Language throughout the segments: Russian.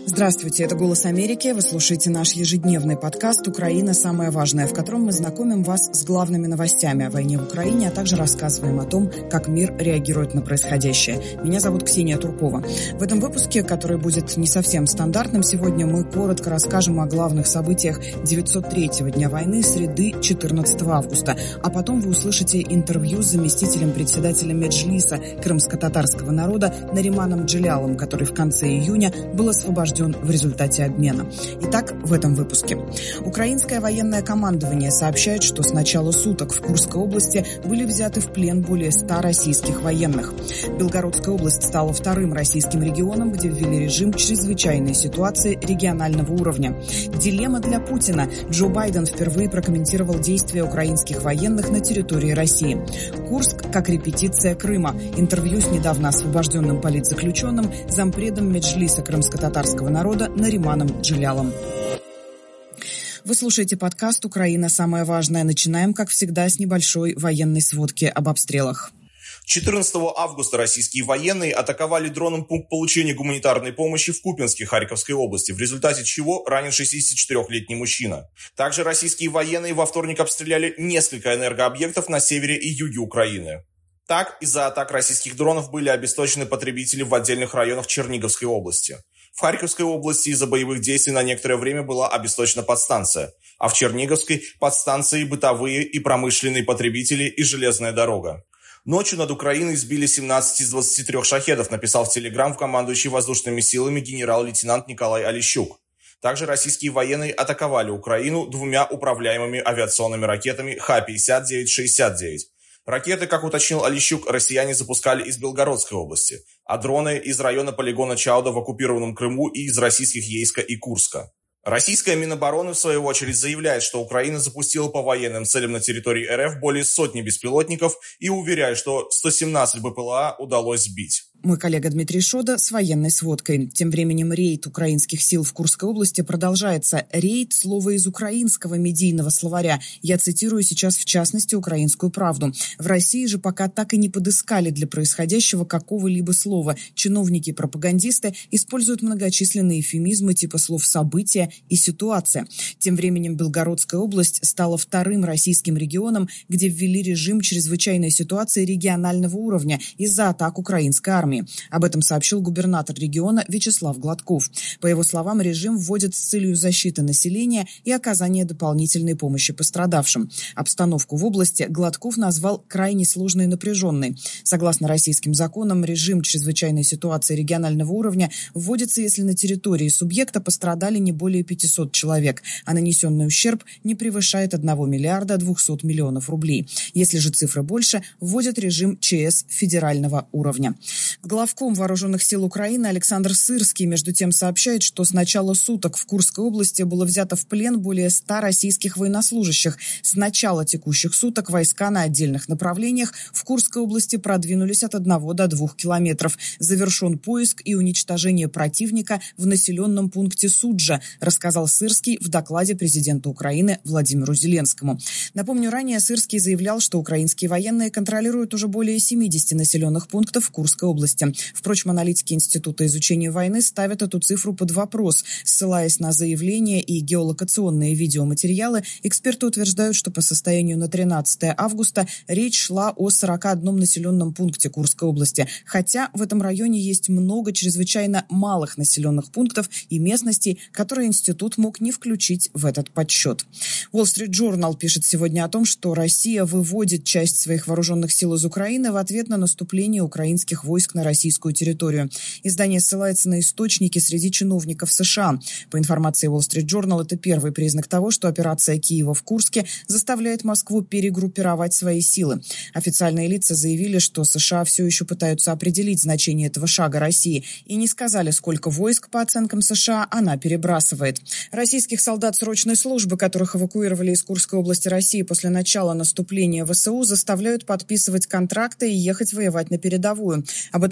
Здравствуйте, это «Голос Америки». Вы слушаете наш ежедневный подкаст «Украина. Самое важное», в котором мы знакомим вас с главными новостями о войне в Украине, а также рассказываем о том, как мир реагирует на происходящее. Меня зовут Ксения Туркова. В этом выпуске, который будет не совсем стандартным, сегодня мы коротко расскажем о главных событиях 903-го дня войны, среды 14 августа. А потом вы услышите интервью с заместителем председателя Меджлиса крымско-татарского народа Нариманом Джелялом, который в конце июня был освобожден в результате обмена. Итак, в этом выпуске. Украинское военное командование сообщает, что с начала суток в Курской области были взяты в плен более 100 российских военных. Белгородская область стала вторым российским регионом, где ввели режим чрезвычайной ситуации регионального уровня. Дилемма для Путина. Джо Байден впервые прокомментировал действия украинских военных на территории России. Курск как репетиция Крыма. Интервью с недавно освобожденным политзаключенным, зампредом Меджлиса крымско-татарского народа Нариманом Джелялом. Вы слушаете подкаст «Украина. Самое важное». Начинаем, как всегда, с небольшой военной сводки об обстрелах. 14 августа российские военные атаковали дроном пункт получения гуманитарной помощи в Купянске Харьковской области, в результате чего ранен 64-летний мужчина. Также российские военные во вторник обстреляли несколько энергообъектов на севере и юге Украины. Так, из-за атак российских дронов были обесточены потребители в отдельных районах Черниговской области. В Харьковской области из-за боевых действий на некоторое время была обесточена подстанция, а в Черниговской – подстанции, бытовые и промышленные потребители и железная дорога. Ночью над Украиной сбили 17 из 23 шахедов, написал в Телеграм командующий воздушными силами генерал-лейтенант Николай Олещук. Также российские военные атаковали Украину двумя управляемыми авиационными ракетами Х-59-69. Ракеты, как уточнил Олещук, россияне запускали из Белгородской области, а дроны из района полигона Чауда в оккупированном Крыму и из российских Ейска и Курска. Российская Минобороны, в свою очередь, заявляет, что Украина запустила по военным целям на территории РФ более сотни беспилотников и уверяет, что 117 БПЛА удалось сбить. Мой коллега Дмитрий Шода с военной сводкой. Тем временем рейд украинских сил в Курской области продолжается. Рейд – слово из украинского медийного словаря. Я цитирую сейчас в частности «Украинскую правду». В России же пока так и не подыскали для происходящего какого-либо слова. Чиновники-пропагандисты используют многочисленные эвфемизмы типа слов «события» и «ситуация». Тем временем Белгородская область стала вторым российским регионом, где ввели режим чрезвычайной ситуации регионального уровня из-за атак украинской армии. Об этом сообщил губернатор региона Вячеслав Гладков. По его словам, режим вводят с целью защиты населения и оказания дополнительной помощи пострадавшим. Обстановку в области Гладков назвал крайне сложной и напряженной. Согласно российским законам, режим чрезвычайной ситуации регионального уровня вводится, если на территории субъекта пострадали не более 500 человек, а нанесенный ущерб не превышает 1 миллиарда 200 миллионов рублей. Если же цифры больше, вводят режим ЧС федерального уровня. Главком Вооруженных сил Украины Александр Сырский, между тем, сообщает, что с начала суток в Курской области было взято в плен более 100 российских военнослужащих. С начала текущих суток войска на отдельных направлениях в Курской области продвинулись от 1 до 2 километров. Завершен поиск и уничтожение противника в населенном пункте Суджа, рассказал Сырский в докладе президента Украины Владимиру Зеленскому. Напомню, ранее Сырский заявлял, что украинские военные контролируют уже более 70 населенных пунктов в Курской области. Впрочем, аналитики Института изучения войны ставят эту цифру под вопрос. Ссылаясь на заявления и геолокационные видеоматериалы, эксперты утверждают, что по состоянию на 13 августа речь шла о 41 населенном пункте Курской области. Хотя в этом районе есть много чрезвычайно малых населенных пунктов и местностей, которые институт мог не включить в этот подсчет. Wall Street Journal пишет сегодня о том, что Россия выводит часть своих вооруженных сил из Украины в ответ на наступление украинских войск на российскую территорию. Издание ссылается на источники среди чиновников США. По информации Wall Street Journal, это первый признак того, что операция Киева в Курске заставляет Москву перегруппировать свои силы. Официальные лица заявили, что США все еще пытаются определить значение этого шага России и не сказали, сколько войск, по оценкам США, она перебрасывает. Российских солдат срочной службы, которых эвакуировали из Курской области России после начала наступления ВСУ, заставляют подписывать контракты и ехать воевать на передовую. Об этом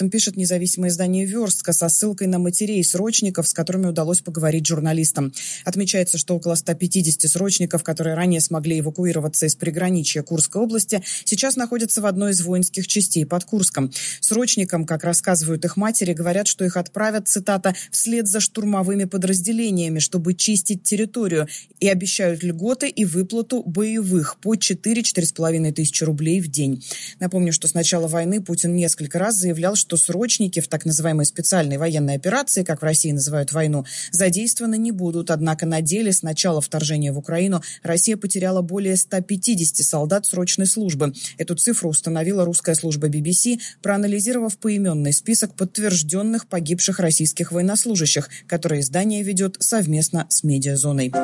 этом пишет независимое издание «Верстка» со ссылкой на матерей срочников, с которыми удалось поговорить журналистам. Отмечается, что около 150 срочников, которые ранее смогли эвакуироваться из приграничья Курской области, сейчас находятся в одной из воинских частей под Курском. Срочникам, как рассказывают их матери, говорят, что их отправят, цитата, «вслед за штурмовыми подразделениями, чтобы чистить территорию», и обещают льготы и выплату боевых по 4-4,5 тысячи рублей в день. Напомню, что с начала войны Путин несколько раз заявлял, что срочники в так называемой специальной военной операции, как в России называют войну, задействованы не будут. Однако на деле с начала вторжения в Украину Россия потеряла более 150 солдат срочной службы. Эту цифру установила русская служба BBC, проанализировав поименный список подтвержденных погибших российских военнослужащих, которые издание ведет совместно с «Медиазоной».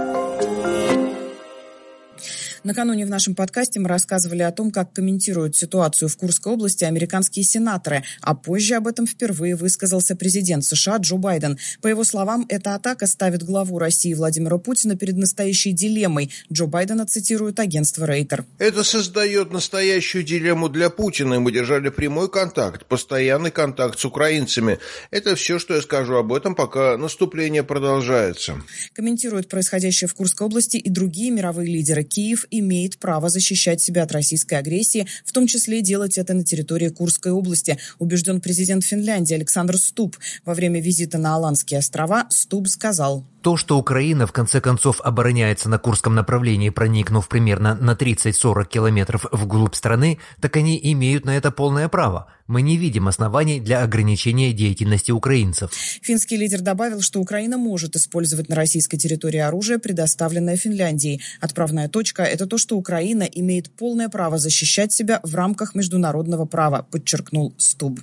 Накануне в нашем подкасте мы рассказывали о том, как комментируют ситуацию в Курской области американские сенаторы, а позже об этом впервые высказался президент США Джо Байден. По его словам, эта атака ставит главу России Владимира Путина перед настоящей дилеммой. Джо Байдена цитирует агентство Рейтер. Это создает настоящую дилемму для Путина, и мы держали прямой контакт, постоянный контакт с украинцами. Это все, что я скажу об этом, пока наступление продолжается. Комментируют происходящее в Курской области и другие мировые лидеры. Киев имеет право защищать себя от российской агрессии, в том числе делать это на территории Курской области, убежден президент Финляндии Александр Стуб. Во время визита на Аландские острова Стуб сказал: То, что Украина в конце концов обороняется на Курском направлении, проникнув примерно на 30-40 километров вглубь страны, так они имеют на это полное право. Мы не видим оснований для ограничения деятельности украинцев. Финский лидер добавил, что Украина может использовать на российской территории оружие, предоставленное Финляндией. Отправная точка – это то, что Украина имеет полное право защищать себя в рамках международного права, подчеркнул Стуб.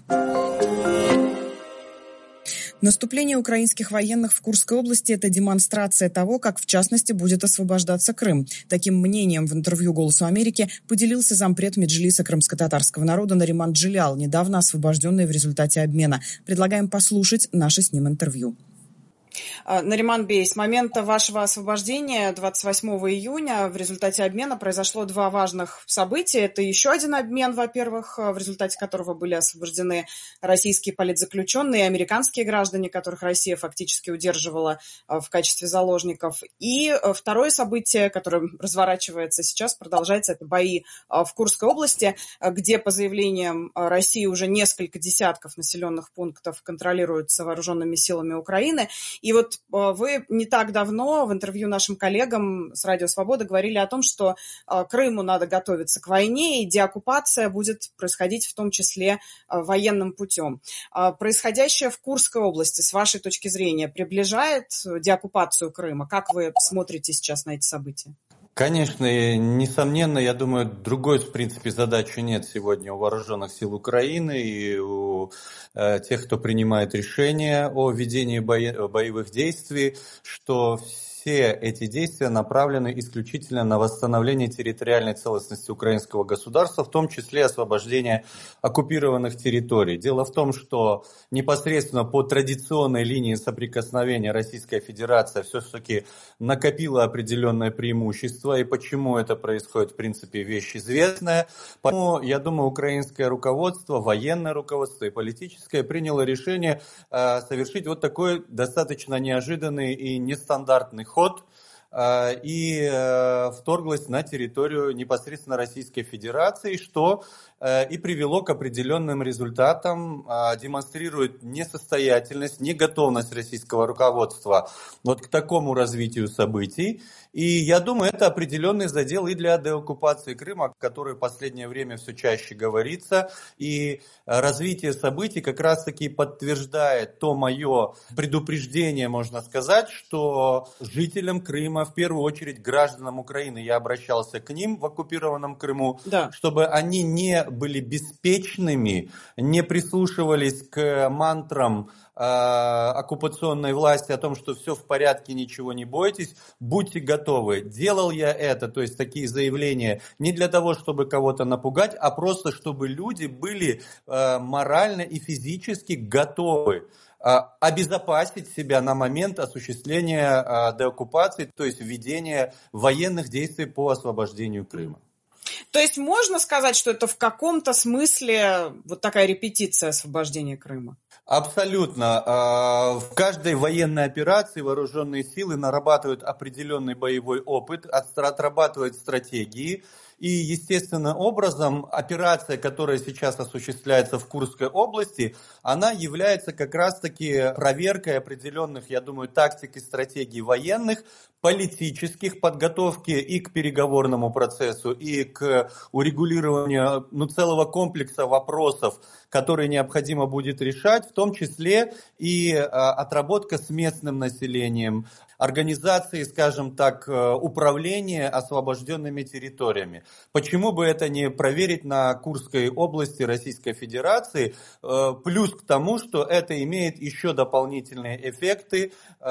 Наступление украинских военных в Курской области – это демонстрация того, как, в частности, будет освобождаться Крым. Таким мнением в интервью «Голосу Америки» поделился зампред Меджлиса крымско-татарского народа Нариман Джилял, недавно освобожденный в результате обмена. Предлагаем послушать наше с ним интервью. Нариман Бей, с момента вашего освобождения 28 июня в результате обмена произошло два важных события. Это еще один обмен, во-первых, в результате которого были освобождены российские политзаключенные и американские граждане, которых Россия фактически удерживала в качестве заложников. И второе событие, которое разворачивается сейчас, продолжается, это бои в Курской области, где, по заявлениям России, уже несколько десятков населенных пунктов контролируются вооруженными силами Украины. И вот вы не так давно в интервью нашим коллегам с Радио Свобода говорили о том, что Крыму надо готовиться к войне, и деоккупация будет происходить в том числе военным путем. Происходящее в Курской области, с вашей точки зрения, приближает деоккупацию Крыма? Как вы смотрите сейчас на эти события? Конечно, и, несомненно, я думаю, другой, в принципе, задачи нет сегодня у вооруженных сил Украины и у тех, кто принимает решения о ведении боевых действий, что все эти действия направлены исключительно на восстановление территориальной целостности украинского государства, в том числе освобождение оккупированных территорий. Дело в том, что непосредственно по традиционной линии соприкосновения Российская Федерация все-таки накопила определенное преимущество, и почему это происходит, в принципе, вещь известная. Поэтому, я думаю, украинское руководство, военное руководство и политическое приняло решение совершить вот такой достаточно неожиданный и нестандартный ход и вторглась на территорию непосредственно Российской Федерации, что и привело к определенным результатам, демонстрирует несостоятельность, неготовность российского руководства вот к такому развитию событий. И я думаю, это определенный задел и для деоккупации Крыма, о которой в последнее время все чаще говорится. И развитие событий как раз-таки подтверждает то мое предупреждение, можно сказать, что жителям Крыма, в первую очередь гражданам Украины, я обращался к ним в оккупированном Крыму, чтобы они не были беспечными, не прислушивались к мантрам оккупационной власти о том, что все в порядке, ничего не бойтесь, будьте готовы. Делал я это, то есть такие заявления, не для того, чтобы кого-то напугать, а просто чтобы люди были морально и физически готовы обезопасить себя на момент осуществления деоккупации, то есть введения военных действий по освобождению Крыма. То есть можно сказать, что это в каком-то смысле вот такая репетиция освобождения Крыма? Абсолютно. В каждой военной операции вооруженные силы нарабатывают определенный боевой опыт, отрабатывают стратегии. И естественным образом операция, которая сейчас осуществляется в Курской области, она является как раз-таки проверкой определенных, я думаю, тактик и стратегий военных, политических, подготовки и к переговорному процессу, и к урегулированию целого комплекса вопросов, которые необходимо будет решать, в том числе и отработка с местным населением, организации, скажем так, управления освобожденными территориями. Почему бы это не проверить на Курской области Российской Федерации, плюс к тому, что это имеет еще дополнительные эффекты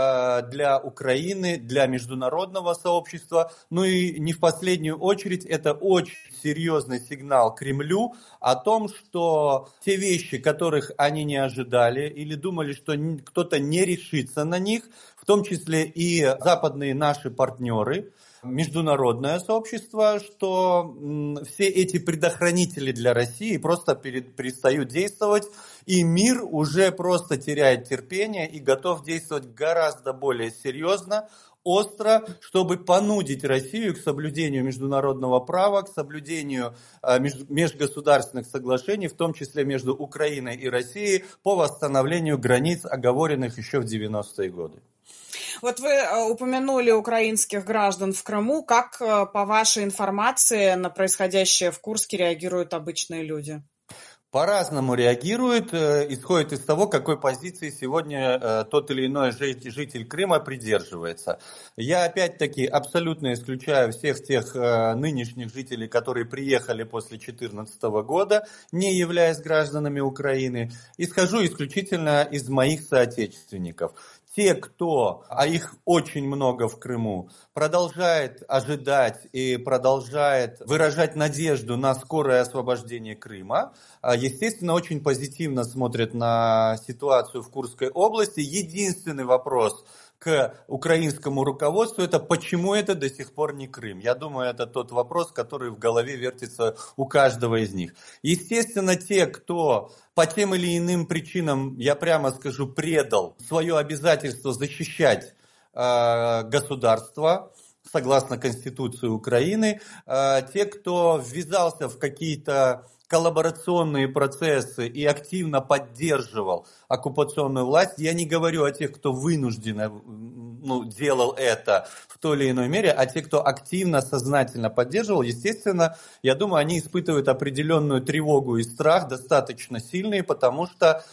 для Украины, для международного сообщества, ну и не в последнюю очередь это очень серьезный сигнал Кремлю о том, что те вещи, которых они не ожидали или думали, что кто-то не решится на них, в том числе и западные наши партнеры, международное сообщество, что все эти предохранители для России просто перестают действовать, и мир уже просто теряет терпение и готов действовать гораздо более серьезно, остро, чтобы понудить Россию к соблюдению международного права, к соблюдению межгосударственных соглашений, в том числе между Украиной и Россией, по восстановлению границ, оговоренных еще в 90-е годы. Вот вы упомянули украинских граждан в Крыму. Как, по вашей информации, на происходящее в Курске реагируют обычные люди? По-разному реагируют, исходит из того, какой позиции сегодня тот или иной житель Крыма придерживается. Я опять-таки абсолютно исключаю всех тех нынешних жителей, которые приехали после 2014 года, не являясь гражданами Украины. Исхожу исключительно из моих соотечественников. Те, кто, а их очень много в Крыму, продолжает ожидать и продолжает выражать надежду на скорое освобождение Крыма, естественно, очень позитивно смотрят на ситуацию в Курской области. Единственный вопрос к украинскому руководству — это почему это до сих пор не Крым. Я думаю, это тот вопрос, который в голове вертится у каждого из них. Естественно, те, кто по тем или иным причинам, я прямо скажу, предал свое обязательство защищать государство, согласно Конституции Украины, те, кто ввязался в какие-то коллаборационные процессы и активно поддерживал оккупационную власть. Я не говорю о тех, кто вынужденно делал это в той или иной мере, а те, кто активно, сознательно поддерживал, естественно, я думаю, они испытывают определенную тревогу и страх, достаточно сильные, потому что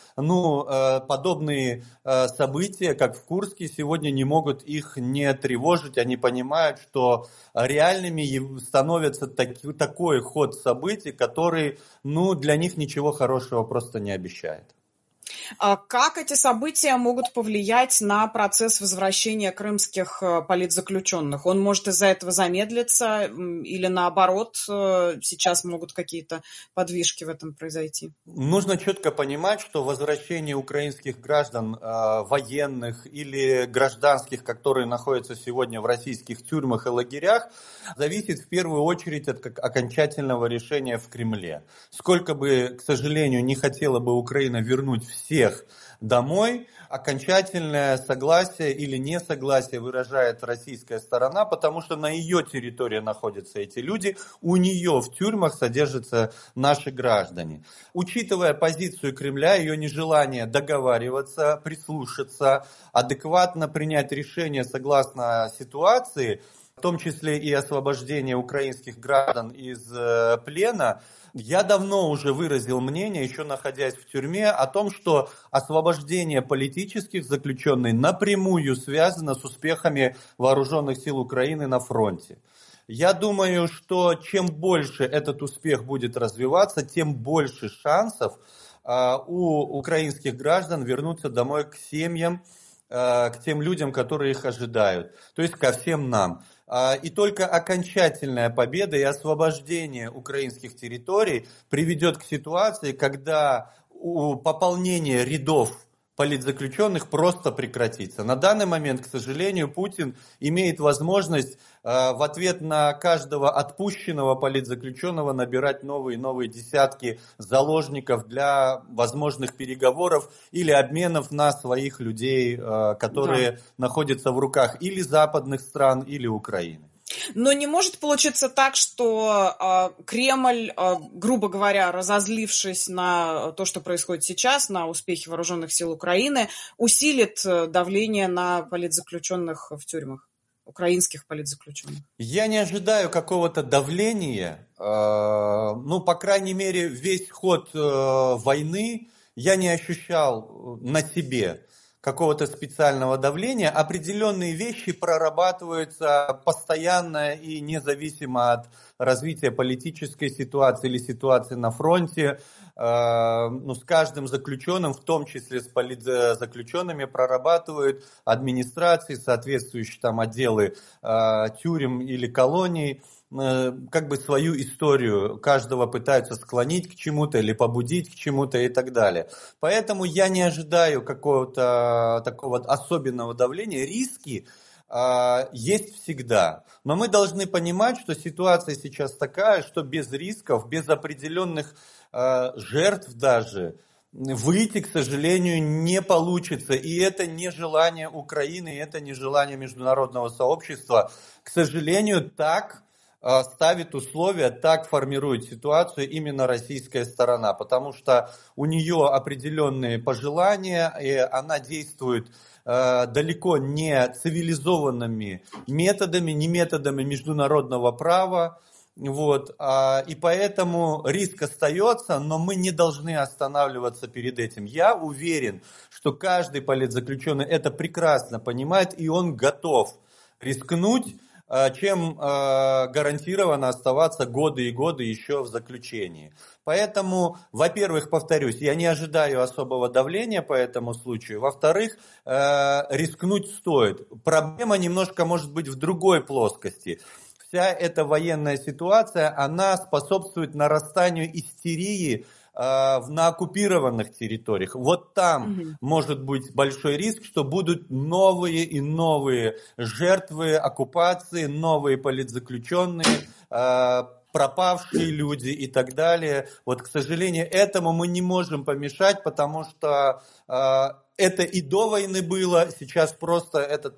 подобные события, как в Курске, сегодня не могут их не тревожить. Они понимают, что реальными становится такой ход событий, который для них ничего хорошего просто не обещает. Как эти события могут повлиять на процесс возвращения крымских политзаключенных? Он может из-за этого замедлиться или наоборот, сейчас могут какие-то подвижки в этом произойти? Нужно четко понимать, что возвращение украинских граждан, военных или гражданских, которые находятся сегодня в российских тюрьмах и лагерях, зависит в первую очередь от окончательного решения в Кремле. Сколько бы, к сожалению, не хотела бы Украина вернуть всех домой, окончательное согласие или несогласие выражает российская сторона, потому что на ее территории находятся эти люди, у нее в тюрьмах содержатся наши граждане. Учитывая позицию Кремля, ее нежелание договариваться, прислушаться, адекватно принять решение согласно ситуации, в том числе и освобождение украинских граждан из плена, я давно уже выразил мнение, еще находясь в тюрьме, о том, что освобождение политических заключенных напрямую связано с успехами вооруженных сил Украины на фронте. Я думаю, что чем больше этот успех будет развиваться, тем больше шансов у украинских граждан вернуться домой к семьям, к тем людям, которые их ожидают, то есть ко всем нам. И только окончательная победа и освобождение украинских территорий приведет к ситуации, когда пополнение рядов политзаключенных просто прекратится. На данный момент, к сожалению, Путин имеет возможность в ответ на каждого отпущенного политзаключенного набирать новые и новые десятки заложников для возможных переговоров или обменов на своих людей, которые находятся в руках или западных стран, или Украины. Но не может получиться так, что Кремль, грубо говоря, разозлившись на то, что происходит сейчас, на успехи вооруженных сил Украины, усилит давление на политзаключенных в тюрьмах, украинских политзаключенных? Я не ожидаю какого-то давления. По крайней мере, весь ход войны я не ощущал на себе какого-то специального давления.Определенные вещи прорабатываются постоянно и независимо от развития политической ситуации или ситуации на фронте. С каждым заключенным, в том числе с политзаключенными, прорабатывают администрации, соответствующие там отделы тюрем или колоний, как бы свою историю. Каждого пытаются склонить к чему-то или побудить к чему-то и так далее. Поэтому я не ожидаю какого-то такого особенного давления. Риски есть всегда. Но мы должны понимать, что ситуация сейчас такая, что без рисков, без определенных жертв даже, выйти, к сожалению, не получится. И это не желание Украины, это не желание международного сообщества. К сожалению, так ставит условия, так формирует ситуацию именно российская сторона, потому что у нее определенные пожелания, и она действует далеко не цивилизованными методами, не методами международного права. И поэтому риск остается, но мы не должны останавливаться перед этим. Я уверен, что каждый политзаключенный это прекрасно понимает, и он готов рискнуть, чем гарантированно оставаться годы и годы еще в заключении. Поэтому, во-первых, повторюсь, я не ожидаю особого давления по этому случаю. Во-вторых, рискнуть стоит. Проблема немножко может быть в другой плоскости. Вся эта военная ситуация, она способствует нарастанию истерии на оккупированных территориях. Вот там может быть большой риск, что будут новые и новые жертвы оккупации, новые политзаключенные, пропавшие люди и так далее. К сожалению, этому мы не можем помешать, потому что это и до войны было, сейчас просто этот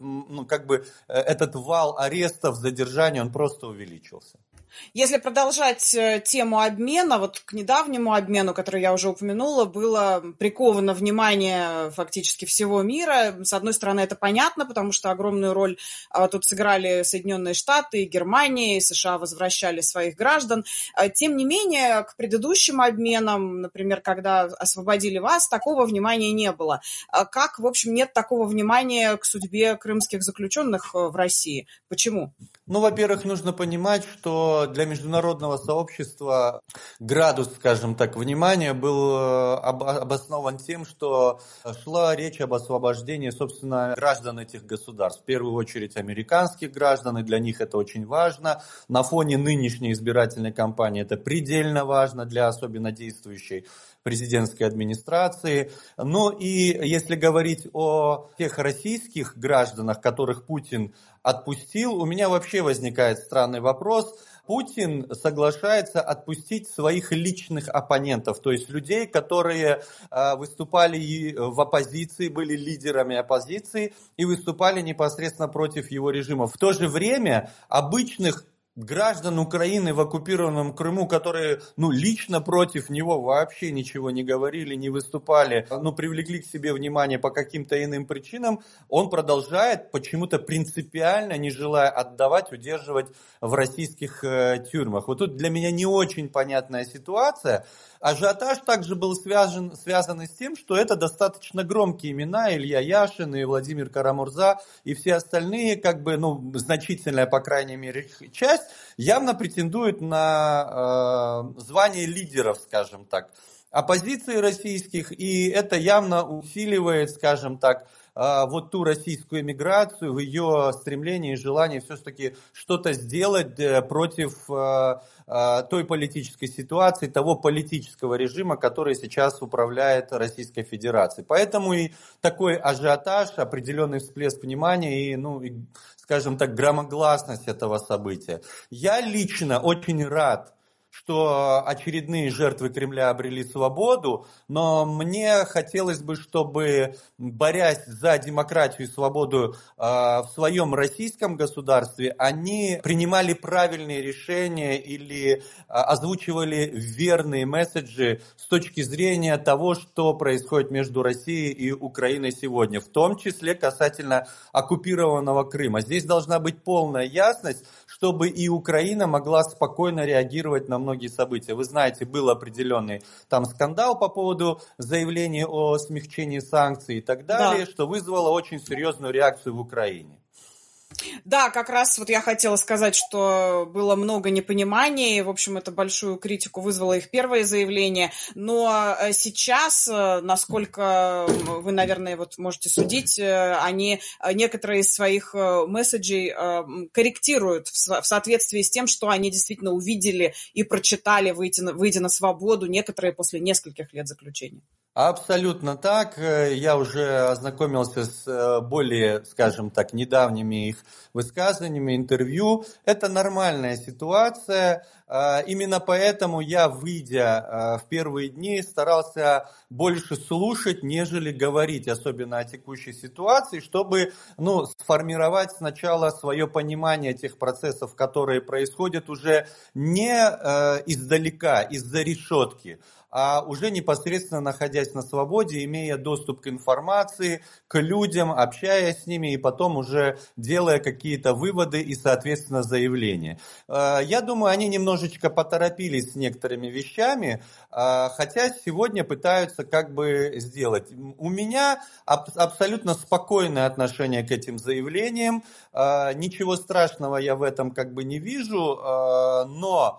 вал арестов, задержаний, он просто увеличился. Если продолжать тему обмена, к недавнему обмену, который я уже упомянула, было приковано внимание фактически всего мира. С одной стороны, это понятно, потому что огромную роль тут сыграли Соединенные Штаты, и Германия, и США возвращали своих граждан. Тем не менее, к предыдущим обменам, например, когда освободили вас, такого внимания не было. Как, в общем, нет такого внимания к судьбе крымских заключенных в России? Почему? Во-первых, нужно понимать, что для международного сообщества градус, скажем так, внимания был обоснован тем, что шла речь об освобождении, собственно, граждан этих государств. В первую очередь американских граждан, и для них это очень важно. На фоне нынешней избирательной кампании это предельно важно для особенно действующей президентской администрации. И если говорить о тех российских гражданах, которых Путин отпустил, у меня вообще возникает странный вопрос. Путин соглашается отпустить своих личных оппонентов, то есть людей, которые выступали в оппозиции, были лидерами оппозиции и выступали непосредственно против его режима. В то же время обычных граждан Украины в оккупированном Крыму, которые лично против него вообще ничего не говорили, не выступали, привлекли к себе внимание по каким-то иным причинам, он продолжает почему-то принципиально, не желая отдавать, удерживать в российских тюрьмах. Тут для меня не очень понятная ситуация. Ажиотаж также был связан и с тем, что это достаточно громкие имена, Илья Яшин и Владимир Карамурза, и все остальные, значительная, по крайней мере, их часть, явно претендуют на звание лидеров, скажем так, оппозиции российских, и это явно усиливает, скажем так, вот ту российскую эмиграцию в ее стремлении и желании все-таки что-то сделать против той политической ситуации, того политического режима, который сейчас управляет Российской Федерацией. Поэтому и такой ажиотаж, определенный всплеск внимания и, скажем так, громогласность этого события. Я лично очень рад, что очередные жертвы Кремля обрели свободу, но мне хотелось бы, чтобы, борясь за демократию и свободу в своем российском государстве, они принимали правильные решения или озвучивали верные месседжи с точки зрения того, что происходит между Россией и Украиной сегодня, в том числе касательно оккупированного Крыма. Здесь должна быть полная ясность, чтобы и Украина могла спокойно реагировать на многие события. Вы знаете, был определенный там скандал по поводу заявления о смягчении санкций и так далее, что вызвало очень серьезную реакцию в Украине. Да, как раз вот я хотела сказать, что было много непониманий, в общем, это большую критику вызвало их первое заявление, но сейчас, насколько вы, наверное, вот можете судить, они некоторые из своих месседжей корректируют в соответствии с тем, что они действительно увидели и прочитали, выйдя на свободу, некоторые после нескольких лет заключения. Абсолютно так. Я уже ознакомился с более, скажем так, недавними их высказываниями, интервью. Это нормальная ситуация. Именно поэтому я, выйдя в первые дни, старался больше слушать, нежели говорить, особенно о текущей ситуации, чтобы сформировать сначала свое понимание тех процессов, которые происходят уже не издалека, из-за решетки, а уже непосредственно находясь на свободе, имея доступ к информации, к людям, общаясь с ними и потом уже делая какие-то выводы и, соответственно, заявления. Я думаю, они немножечко поторопились с некоторыми вещами, хотя сегодня пытаются как бы сделать. У меня абсолютно спокойное отношение к этим заявлениям, ничего страшного я в этом как бы не вижу, но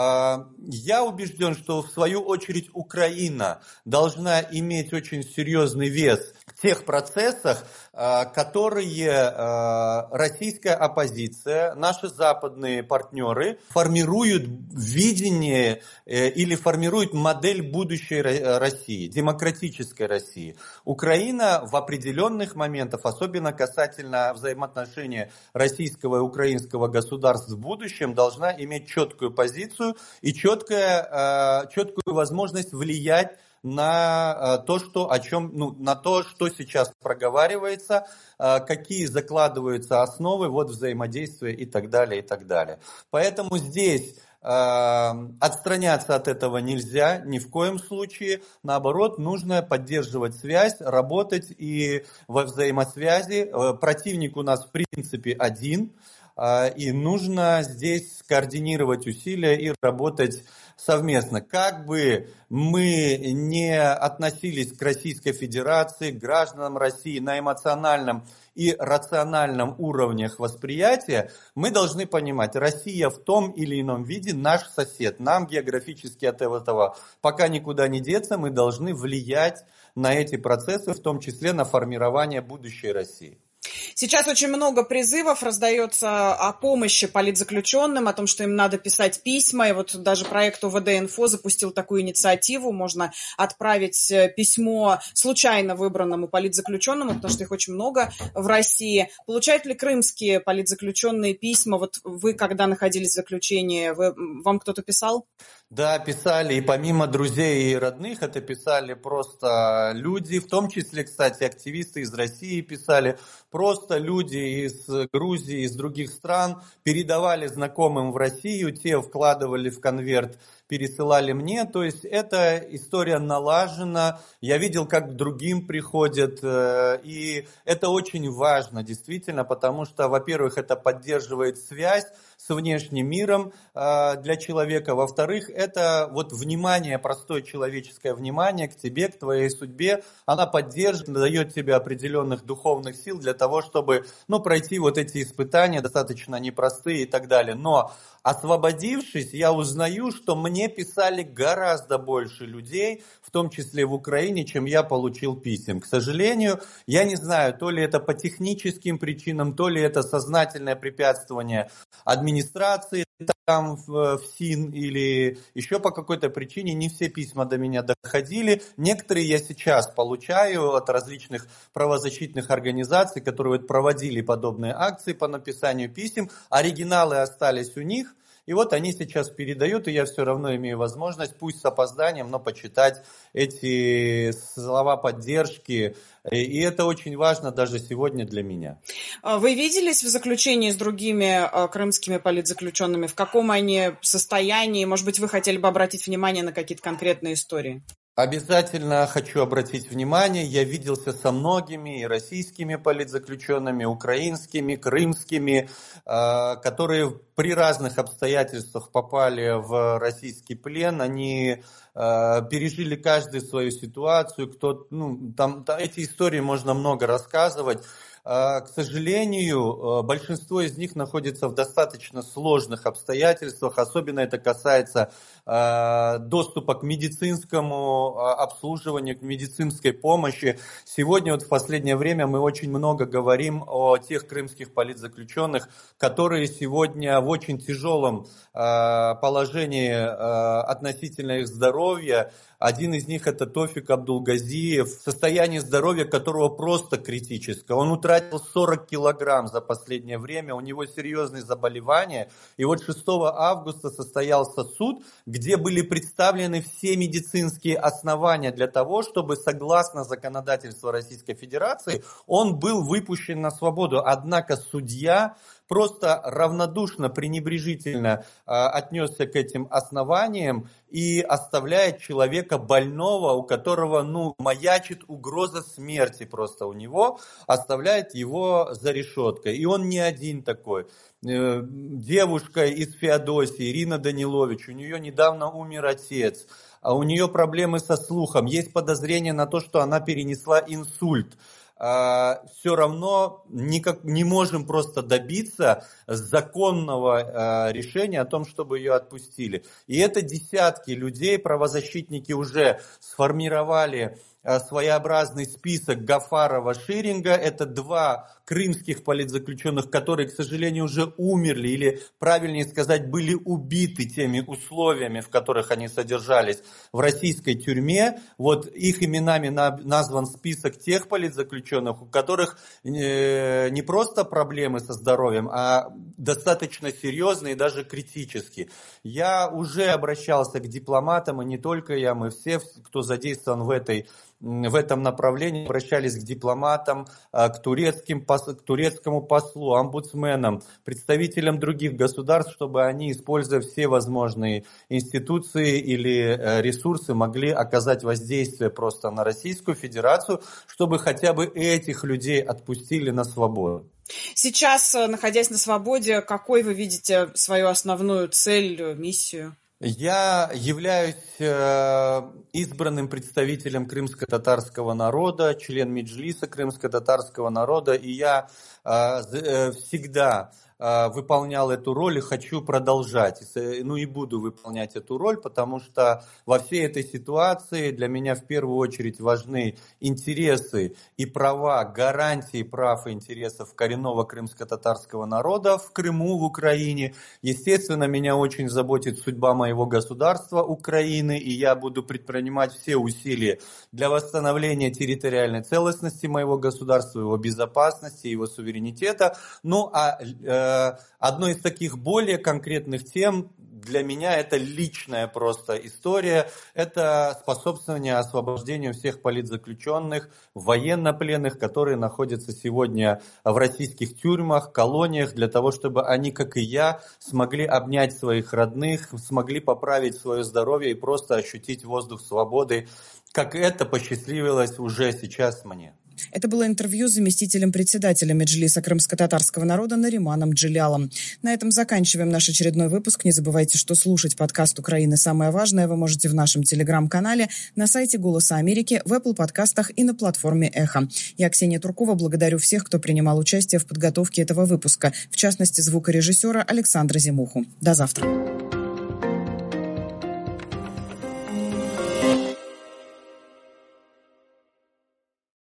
я убежден, что в свою очередь Украина должна иметь очень серьезный вес в тех процессах, которые российская оппозиция, наши западные партнеры формируют видение или формируют модель будущей России, демократической России. Украина в определенных моментах, особенно касательно взаимоотношения российского и украинского государств в будущем, должна иметь четкую позицию и четкую возможность влиять на то, что сейчас проговаривается, какие закладываются основы взаимодействия и так далее, и так далее. Поэтому здесь отстраняться от этого нельзя ни в коем случае. Наоборот, нужно поддерживать связь, работать и во взаимосвязи. Противник у нас в принципе один, и нужно здесь координировать усилия и работать совместно. Как бы мы не относились к Российской Федерации, к гражданам России на эмоциональном и рациональном уровнях восприятия, мы должны понимать, Россия в том или ином виде наш сосед. Нам географически от этого пока никуда не деться, мы должны влиять на эти процессы, в том числе на формирование будущей России. Сейчас очень много призывов раздается о помощи политзаключенным, о том, что им надо писать письма. И вот даже проект УВД-Инфо запустил такую инициативу. Можно отправить письмо случайно выбранному политзаключенному, потому что их очень много в России. Получают ли крымские политзаключенные письма? Вот вы, когда находились в заключении, вам кто-то писал? Да, писали, и помимо друзей и родных, это писали просто люди, в том числе, кстати, активисты из России писали, просто люди из Грузии, из других стран передавали знакомым в Россию, те вкладывали в конверт, пересылали мне, то есть эта история налажена, я видел, как к другим приходят, и это очень важно действительно, потому что, во-первых, это поддерживает связь с внешним миром для человека, во-вторых, это вот внимание, простое человеческое внимание к тебе, к твоей судьбе, она поддерживает, дает тебе определенных духовных сил для того, чтобы, пройти вот эти испытания, достаточно непростые и так далее. Но освободившись, я узнаю, что мне писали гораздо больше людей, в том числе в Украине, чем я получил писем. К сожалению, я не знаю, то ли это по техническим причинам, то ли это сознательное препятствование администрации там в СИН или еще по какой-то причине, не все письма до меня доходили. Некоторые я сейчас получаю от различных правозащитных организаций, которые проводили подобные акции по написанию писем. Оригиналы остались у них. И вот они сейчас передают, и я все равно имею возможность, пусть с опозданием, но почитать эти слова поддержки. И это очень важно даже сегодня для меня. Вы виделись в заключении с другими крымскими политзаключенными? В каком они состоянии? Может быть, вы хотели бы обратить внимание на какие-то конкретные истории? Обязательно хочу обратить внимание, я виделся со многими и российскими политзаключенными, украинскими, крымскими, которые при разных обстоятельствах попали в российский плен. Они пережили каждый свою ситуацию. Эти истории можно много рассказывать. К сожалению, большинство из них находится в достаточно сложных обстоятельствах, особенно это касается доступа к медицинскому обслуживанию, к медицинской помощи. Сегодня в последнее время мы очень много говорим о тех крымских политзаключенных, которые сегодня в очень тяжелом положении относительно их здоровья. Один из них это Тофик Абдулгазиев, состояние здоровья которого просто критическое. Он утратил 40 килограмм за последнее время, у него серьезные заболевания. И вот 6 августа состоялся суд, где были представлены все медицинские основания для того, чтобы, согласно законодательству Российской Федерации, он был выпущен на свободу. Однако судья просто равнодушно, пренебрежительно отнесся к этим основаниям и оставляет человека больного, у которого маячит угроза смерти просто у него, оставляет его за решеткой. И он не один такой. Девушка из Феодосии, Ирина Данилович, у нее недавно умер отец, а у нее проблемы со слухом, есть подозрение на то, что она перенесла инсульт. Все равно никак не можем просто добиться законного решения о том, чтобы ее отпустили. И это десятки людей, правозащитники уже сформировали своеобразный список Гафарова-Ширинга. Это 2 крымских политзаключенных, которые, к сожалению, уже умерли, или, правильнее сказать, были убиты теми условиями, в которых они содержались в российской тюрьме. Вот их именами назван список тех политзаключенных, у которых не просто проблемы со здоровьем, а достаточно серьезные и даже критические. Я уже обращался к дипломатам, и не только я, мы все, кто задействован в этом направлении, обращались к дипломатам, к турецкому послу, омбудсменам, представителям других государств, чтобы они, используя все возможные институции или ресурсы, могли оказать воздействие просто на Российскую Федерацию, чтобы хотя бы этих людей отпустили на свободу. Сейчас, находясь на свободе, какой вы видите свою основную цель, миссию? Я являюсь избранным представителем крымско-татарского народа, член Меджлиса крымско-татарского народа, и я всегда выполнял эту роль и хочу продолжать, и буду выполнять эту роль, потому что во всей этой ситуации для меня в первую очередь важны интересы и права, гарантии прав и интересов коренного крымско-татарского народа в Крыму, в Украине. Естественно, меня очень заботит судьба моего государства Украины, и я буду предпринимать все усилия для восстановления территориальной целостности моего государства, его безопасности, его суверенитета. Одной из таких более конкретных тем для меня это личная просто история, это способствование освобождению всех политзаключенных, военнопленных, которые находятся сегодня в российских тюрьмах, колониях, для того, чтобы они, как и я, смогли обнять своих родных, смогли поправить свое здоровье и просто ощутить воздух свободы, как это посчастливилось уже сейчас мне. Это было интервью с заместителем председателя Меджлиса крымско-татарского народа Нариманом Джилялом. На этом заканчиваем наш очередной выпуск. Не забывайте, что слушать подкаст «Украина. Самое важное» вы можете в нашем телеграм-канале, на сайте «Голоса Америки», в Apple подкастах и на платформе «Эхо». Я, Ксения Туркова, благодарю всех, кто принимал участие в подготовке этого выпуска, в частности, звукорежиссера Александра Зимуху. До завтра.